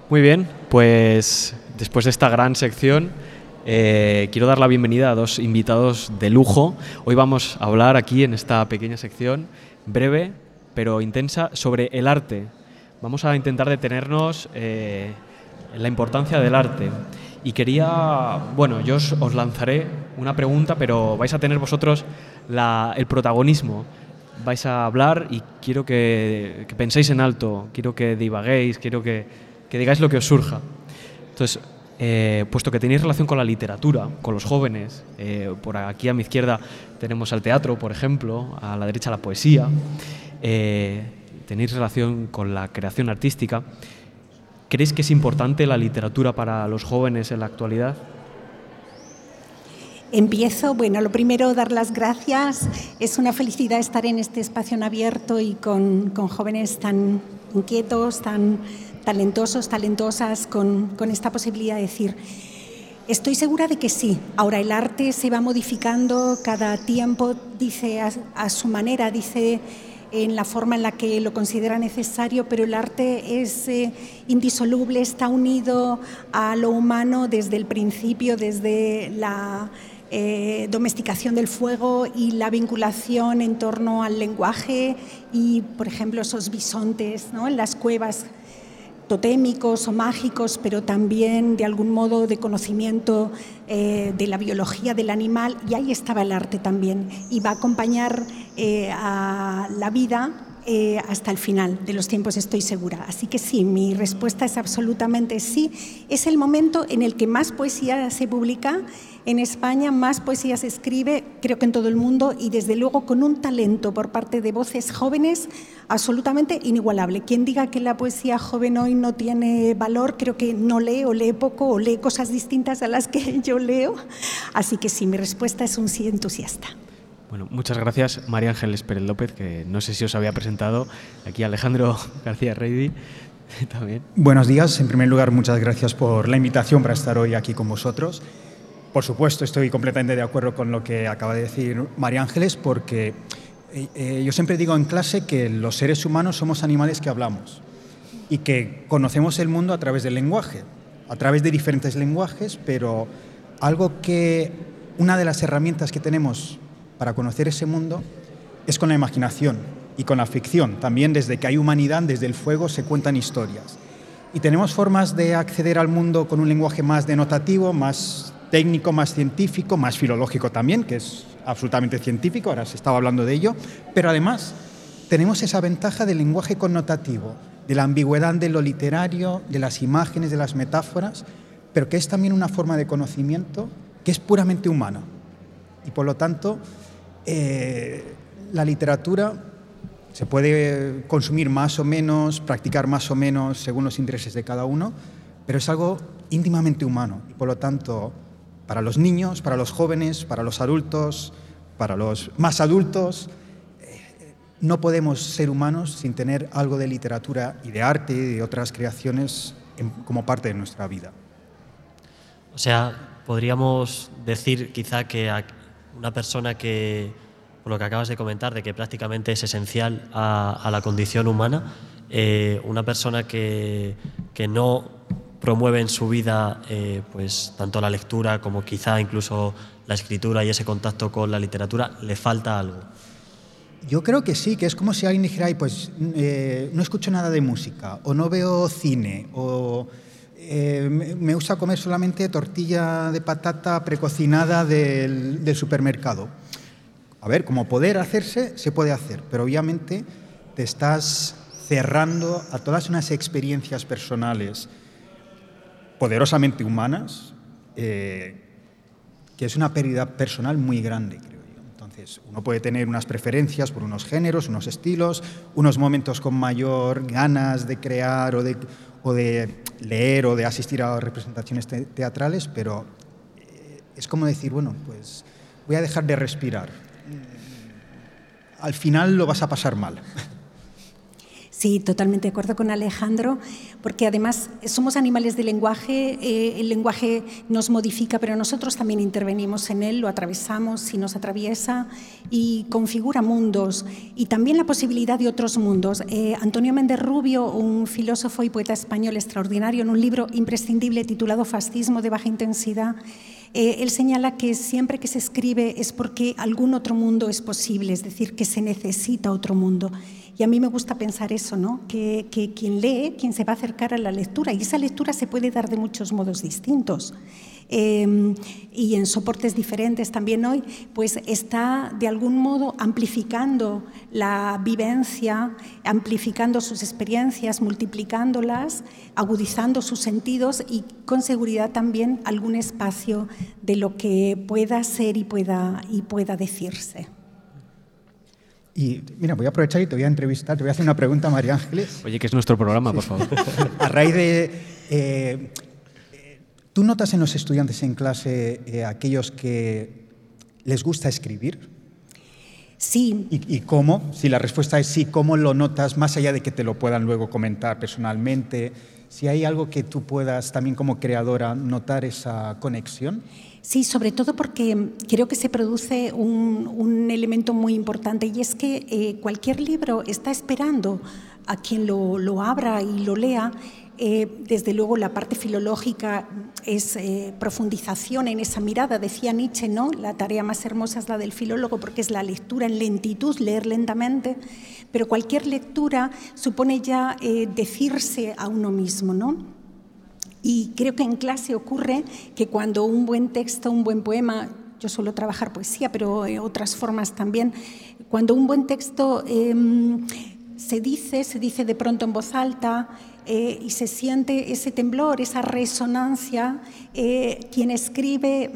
Muy bien, pues después de esta gran sección quiero dar la bienvenida a dos invitados de lujo. Hoy vamos a hablar aquí en esta pequeña sección, breve pero intensa, sobre el arte. Vamos a intentar detenernos en la importancia del arte. Y yo os lanzaré una pregunta, pero vais a tener vosotros el protagonismo. Vais a hablar y quiero que penséis en alto, quiero que divaguéis, quiero que digáis lo que os surja. Entonces, puesto que tenéis relación con la literatura, con los jóvenes, por aquí a mi izquierda tenemos al teatro, por ejemplo, a la derecha la poesía, tenéis relación con la creación artística, ¿creéis que es importante la literatura para los jóvenes en la actualidad? Empiezo. Bueno, lo primero, dar las gracias. Es una felicidad estar en este espacio abierto y con jóvenes tan inquietos, tan talentosos, talentosas, con esta posibilidad de decir. Estoy segura de que sí. Ahora, el arte se va modificando cada tiempo, dice a su manera, dice en la forma en la que lo considera necesario, pero el arte es indisoluble, está unido a lo humano desde el principio, desde la domesticación del fuego y la vinculación en torno al lenguaje y, por ejemplo, esos bisontes, ¿no?, en las cuevas, totémicos o mágicos, pero también de algún modo de conocimiento de la biología del animal, y ahí estaba el arte también, y va a acompañar a la vida hasta el final de los tiempos, estoy segura. Así que sí, mi respuesta es absolutamente sí. Es el momento en el que más poesía se publica en España, más poesía se escribe, creo que en todo el mundo, y desde luego con un talento por parte de voces jóvenes absolutamente inigualable. Quien diga que la poesía joven hoy no tiene valor, creo que no lee o lee poco o lee cosas distintas a las que yo leo. Así que sí, mi respuesta es un sí entusiasta. Bueno, muchas gracias, María Ángeles Pérez López, que no sé si os había presentado, aquí Alejandro García Reidi también. Buenos días. En primer lugar, muchas gracias por la invitación para estar hoy aquí con vosotros. Por supuesto, estoy completamente de acuerdo con lo que acaba de decir María Ángeles, porque yo siempre digo en clase que los seres humanos somos animales que hablamos y que conocemos el mundo a través del lenguaje, a través de diferentes lenguajes, pero una de las herramientas que tenemos para conocer ese mundo es con la imaginación y con la ficción. También desde que hay humanidad, desde el fuego se cuentan historias. Y tenemos formas de acceder al mundo con un lenguaje más denotativo, más técnico, más científico, más filológico también, que es absolutamente científico, ahora se estaba hablando de ello, pero además tenemos esa ventaja del lenguaje connotativo, de la ambigüedad de lo literario, de las imágenes, de las metáforas, pero que es también una forma de conocimiento que es puramente humana. Y por lo tanto, la literatura se puede consumir más o menos, practicar más o menos según los intereses de cada uno, pero es algo íntimamente humano y por lo tanto para los niños, para los jóvenes, para los adultos, para los más adultos, no podemos ser humanos sin tener algo de literatura y de arte y de otras creaciones como parte de nuestra vida. O sea, podríamos decir quizá que una persona que, por lo que acabas de comentar, de que prácticamente es esencial a la condición humana, una persona que no promueve en su vida pues tanto la lectura como quizá incluso la escritura y ese contacto con la literatura, ¿le falta algo? Yo creo que sí, que es como si alguien dijera, pues no escucho nada de música, o no veo cine, o me gusta comer solamente tortilla de patata precocinada del supermercado. A ver, como poder hacerse, se puede hacer, pero obviamente te estás cerrando a todas unas experiencias personales poderosamente humanas, que es una pérdida personal muy grande, creo yo. Entonces, uno puede tener unas preferencias por unos géneros, unos estilos, unos momentos con mayor ganas de crear o de leer o de asistir a representaciones teatrales, pero es como decir, bueno, pues voy a dejar de respirar. Al final lo vas a pasar mal. Sí, totalmente de acuerdo con Alejandro, porque además somos animales de lenguaje, el lenguaje nos modifica, pero nosotros también intervenimos en él, lo atravesamos y nos atraviesa y configura mundos y también la posibilidad de otros mundos. Antonio Méndez Rubio, un filósofo y poeta español extraordinario, en un libro imprescindible titulado Fascismo de baja intensidad, él señala que siempre que se escribe es porque algún otro mundo es posible, es decir, que se necesita otro mundo. Y a mí me gusta pensar eso, ¿no? Que quien lee, quien se va a acercar a la lectura, y esa lectura se puede dar de muchos modos distintos. Y en soportes diferentes también hoy, pues está de algún modo amplificando la vivencia, amplificando sus experiencias, multiplicándolas, agudizando sus sentidos y con seguridad también algún espacio de lo que pueda ser y pueda decirse. Y mira, voy a aprovechar y te voy a entrevistar, te voy a hacer una pregunta, María Ángeles. Oye, que es nuestro programa, por favor. A raíz de... ¿Tú notas en los estudiantes en clase aquellos que les gusta escribir? Sí. ¿Y cómo? Si la respuesta es sí, ¿cómo lo notas más allá de que te lo puedan luego comentar personalmente? Si hay algo que tú puedas también como creadora notar esa conexión. Sí, sobre todo porque creo que se produce un elemento muy importante y es que cualquier libro está esperando a quien lo abra y lo lea. Desde luego la parte filológica es profundización en esa mirada, decía Nietzsche, ¿no? La tarea más hermosa es la del filólogo porque es la lectura en lentitud, leer lentamente, pero cualquier lectura supone ya decirse a uno mismo, ¿no? Y creo que en clase ocurre que cuando un buen texto, un buen poema, yo suelo trabajar poesía, pero otras formas también, cuando un buen texto se dice de pronto en voz alta y se siente ese temblor, esa resonancia, quien escribe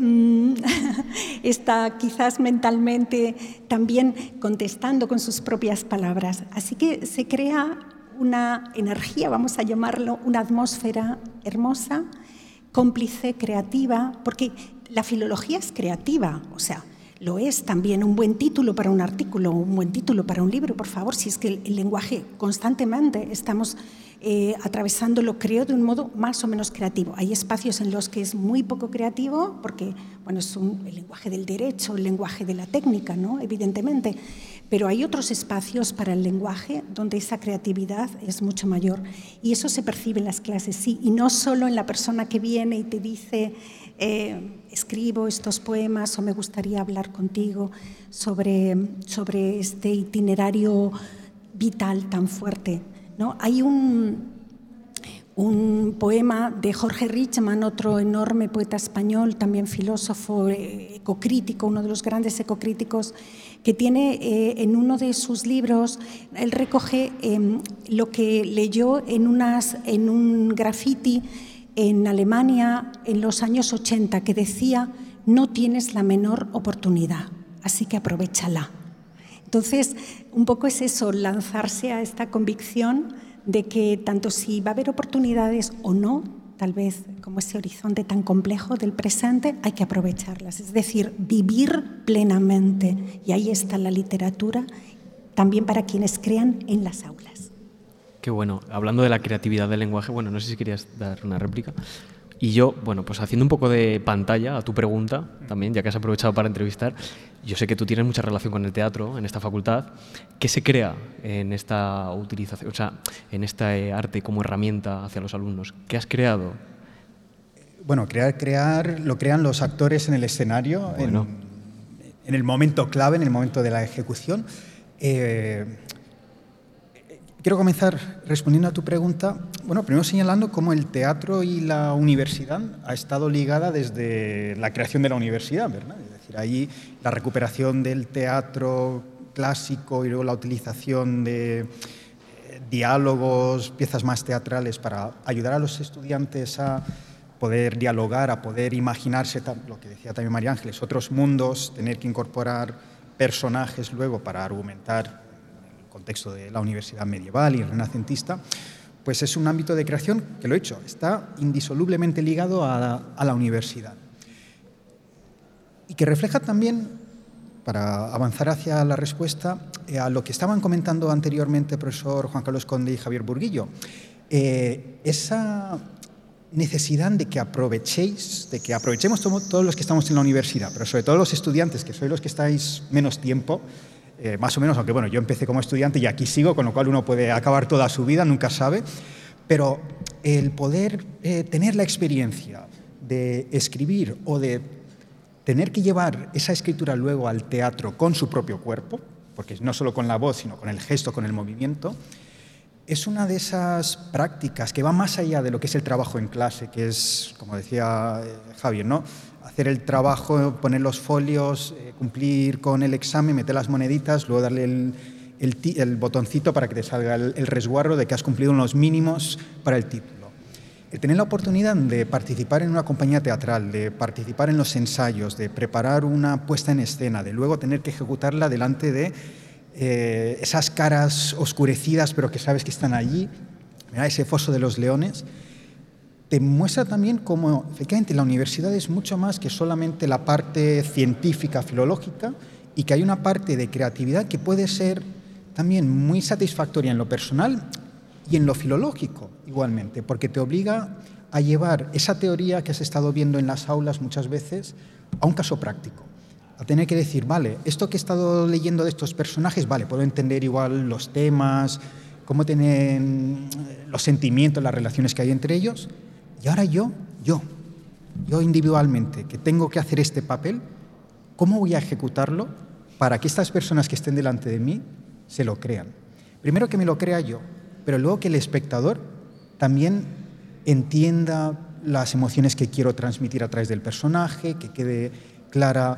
está quizás mentalmente también contestando con sus propias palabras. Así que se crea una energía, vamos a llamarlo, una atmósfera hermosa, cómplice, creativa, porque la filología es creativa, o sea, lo es también un buen título para un artículo, un buen título para un libro, por favor, si es que el lenguaje constantemente estamos atravesándolo, creo, de un modo más o menos creativo. Hay espacios en los que es muy poco creativo, porque bueno, es el lenguaje del derecho, el lenguaje de la técnica, ¿no? Evidentemente, pero hay otros espacios para el lenguaje donde esa creatividad es mucho mayor. Y eso se percibe en las clases, sí, y no solo en la persona que viene y te dice escribo estos poemas o me gustaría hablar contigo sobre este itinerario vital tan fuerte, ¿no? Hay un poema de Jorge Richman, otro enorme poeta español, también filósofo, ecocrítico, uno de los grandes ecocríticos, que tiene en uno de sus libros, él recoge lo que leyó en un graffiti en Alemania en los años 80, que decía: no tienes la menor oportunidad, así que aprovéchala. Entonces, un poco es eso, lanzarse a esta convicción de que tanto si va a haber oportunidades o no, tal vez como ese horizonte tan complejo del presente, hay que aprovecharlas, es decir, vivir plenamente. Y ahí está la literatura, también para quienes crean en las aulas. Qué bueno. Hablando de la creatividad del lenguaje, bueno, no sé si querías dar una réplica. Y yo, bueno, pues haciendo un poco de pantalla a tu pregunta, también, ya que has aprovechado para entrevistar, yo sé que tú tienes mucha relación con el teatro en esta facultad. ¿Qué se crea en esta utilización, o sea, en este arte como herramienta hacia los alumnos? ¿Qué has creado? Bueno, crear lo crean los actores en el escenario, bueno, en el momento clave, en el momento de la ejecución. Quiero comenzar respondiendo a tu pregunta, bueno, primero señalando cómo el teatro y la universidad ha estado ligada desde la creación de la universidad, ¿verdad? Es decir, ahí la recuperación del teatro clásico y luego la utilización de diálogos, piezas más teatrales para ayudar a los estudiantes a poder dialogar, a poder imaginarse, lo que decía también María Ángeles, otros mundos, tener que incorporar personajes luego para argumentar contexto de la universidad medieval y renacentista, pues es un ámbito de creación que, lo he dicho, está indisolublemente ligado a la universidad y que refleja también para avanzar hacia la respuesta a lo que estaban comentando anteriormente el profesor Juan Carlos Conde y Javier Burguillo. Esa necesidad de que aprovechemos todos los que estamos en la universidad, pero sobre todo los estudiantes, que sois los que estáis menos tiempo, más o menos, aunque bueno, yo empecé como estudiante y aquí sigo, con lo cual uno puede acabar toda su vida, nunca sabe, pero el poder tener la experiencia de escribir o de tener que llevar esa escritura luego al teatro con su propio cuerpo, porque no solo con la voz, sino con el gesto, con el movimiento, es una de esas prácticas que va más allá de lo que es el trabajo en clase, que es, como decía Javier, ¿no? Hacer el trabajo, poner los folios, cumplir con el examen, meter las moneditas, luego darle el botoncito para que te salga el resguardo de que has cumplido unos mínimos para el título. El tener la oportunidad de participar en una compañía teatral, de participar en los ensayos, de preparar una puesta en escena, de luego tener que ejecutarla delante de esas caras oscurecidas pero que sabes que están allí, mira, ese foso de los leones, te muestra también cómo efectivamente la universidad es mucho más que solamente la parte científica, filológica, y que hay una parte de creatividad que puede ser también muy satisfactoria en lo personal y en lo filológico igualmente, porque te obliga a llevar esa teoría que has estado viendo en las aulas muchas veces a un caso práctico, a tener que decir, vale, esto que he estado leyendo de estos personajes, vale, puedo entender igual los temas, cómo tienen los sentimientos, las relaciones que hay entre ellos, y ahora yo individualmente, que tengo que hacer este papel, ¿cómo voy a ejecutarlo para que estas personas que estén delante de mí se lo crean? Primero que me lo crea yo, pero luego que el espectador también entienda las emociones que quiero transmitir a través del personaje, que quede clara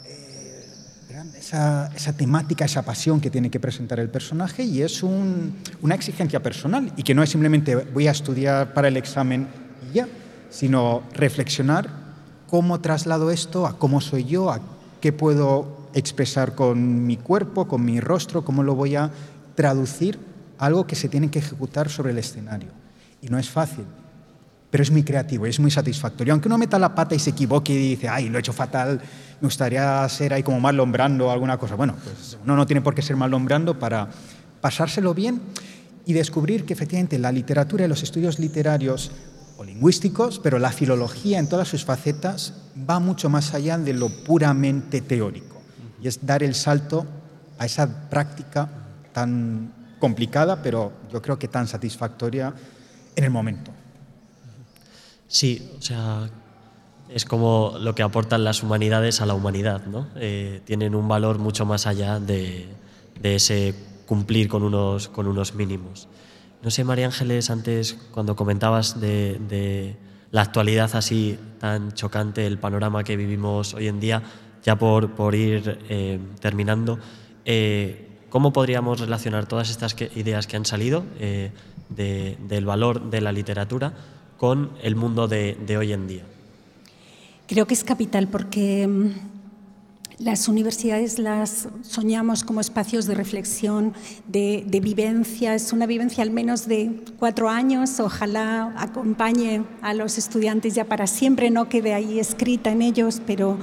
esa temática, esa pasión que tiene que presentar el personaje, y es una exigencia personal, y que no es simplemente voy a estudiar para el examen y ya, sino reflexionar cómo traslado esto a cómo soy yo, a qué puedo expresar con mi cuerpo, con mi rostro, cómo lo voy a traducir a algo que se tiene que ejecutar sobre el escenario. Y no es fácil, pero es muy creativo, es muy satisfactorio. Aunque uno meta la pata y se equivoque y dice, ay, lo he hecho fatal, me gustaría ser ahí como Marlon Brando o alguna cosa. Bueno, pues uno no tiene por qué ser Marlon Brando para pasárselo bien y descubrir que efectivamente la literatura y los estudios literarios o lingüísticos, pero la filología en todas sus facetas va mucho más allá de lo puramente teórico. Y es dar el salto a esa práctica tan complicada, pero yo creo que tan satisfactoria en el momento. Sí, o sea, es como lo que aportan las humanidades a la humanidad, ¿no? Tienen un valor mucho más allá de ese cumplir con unos mínimos. No sé, María Ángeles, antes cuando comentabas de la actualidad así tan chocante, el panorama que vivimos hoy en día, ya por ir terminando, ¿cómo podríamos relacionar todas estas ideas que han salido del valor de la literatura con el mundo de hoy en día? Creo que es capital porque las universidades las soñamos como espacios de reflexión, de vivencia. Es una vivencia al menos de 4 años. Ojalá acompañe a los estudiantes ya para siempre, no quede ahí escrita en ellos, pero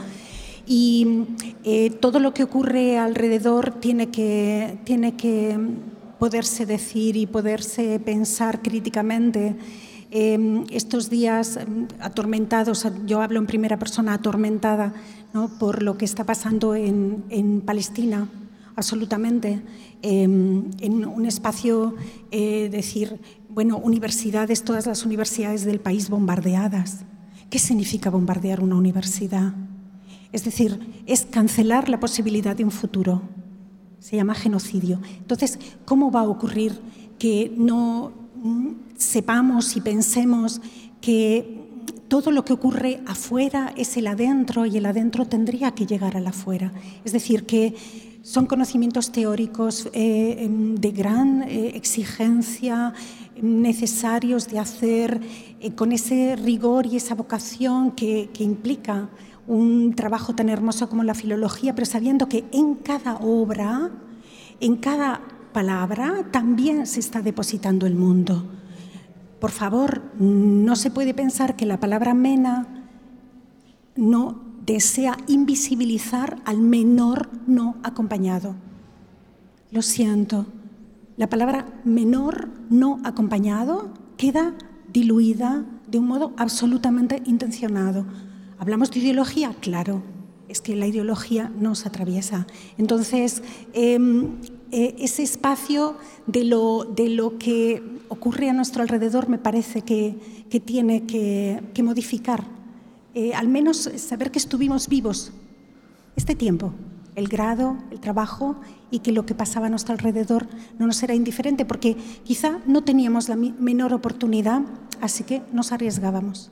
todo lo que ocurre alrededor tiene que poderse decir y poderse pensar críticamente. Estos días atormentados, yo hablo en primera persona, atormentada, ¿no?, por lo que está pasando en Palestina, absolutamente. En un espacio, decir, bueno, universidades, todas las universidades del país bombardeadas. ¿Qué significa bombardear una universidad? Es decir, es cancelar la posibilidad de un futuro. Se llama genocidio. Entonces, ¿cómo va a ocurrir que no sepamos y pensemos que todo lo que ocurre afuera es el adentro y el adentro tendría que llegar al afuera? Es decir, que son conocimientos teóricos de gran exigencia, necesarios de hacer con ese rigor y esa vocación que implica un trabajo tan hermoso como la filología, pero sabiendo que en cada obra, en cada palabra, también se está depositando el mundo. Por favor, no se puede pensar que la palabra mena no desea invisibilizar al menor no acompañado. Lo siento, la palabra menor no acompañado queda diluida de un modo absolutamente intencionado. ¿Hablamos de ideología? Claro, es que la ideología nos atraviesa. Entonces, ese espacio de lo que ocurre a nuestro alrededor me parece que tiene que modificar. Al menos saber que estuvimos vivos este tiempo, el grado, el trabajo, y que lo que pasaba a nuestro alrededor no nos era indiferente, porque quizá no teníamos la menor oportunidad, así que nos arriesgábamos.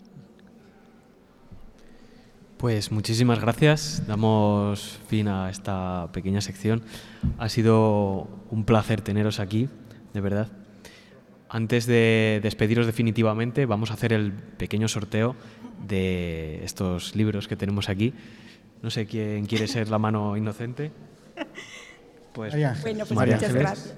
Pues muchísimas gracias. Damos fin a esta pequeña sección. Ha sido un placer teneros aquí, de verdad. Antes de despediros definitivamente, vamos a hacer el pequeño sorteo de estos libros que tenemos aquí. No sé quién quiere ser la mano inocente. Pues, bueno, pues María muchas Ángeles. gracias.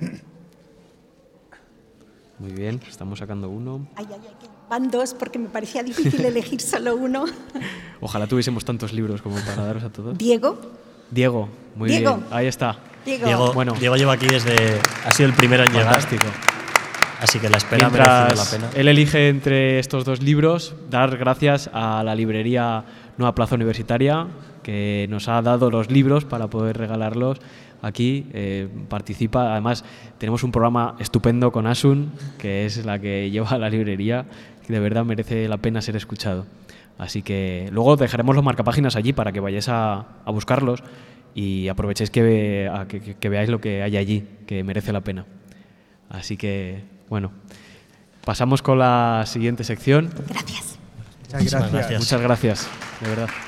Muy bien, estamos sacando uno. Ay, van dos porque me parecía difícil elegir solo uno. Ojalá tuviésemos tantos libros como para daros a todos. Diego. Diego, muy Diego. bien. Ahí está. Diego. Bueno. Diego lleva aquí ha sido el primero en llegar. Fantástico. Así que la espera ha merecido la Mientras pena. él elige entre estos dos libros, dar gracias a la librería Nueva Plaza Universitaria, que nos ha dado los libros para poder regalarlos aquí. Participa, además tenemos un programa estupendo con Asun, que es la que lleva la librería, que de verdad merece la pena ser escuchado. Así que luego dejaremos los marcapáginas allí para que vayáis a buscarlos y aprovechéis que veáis lo que hay allí, que merece la pena. Así que, bueno, pasamos con la siguiente sección. Gracias. Muchas gracias. Gracias. Muchas gracias, de verdad.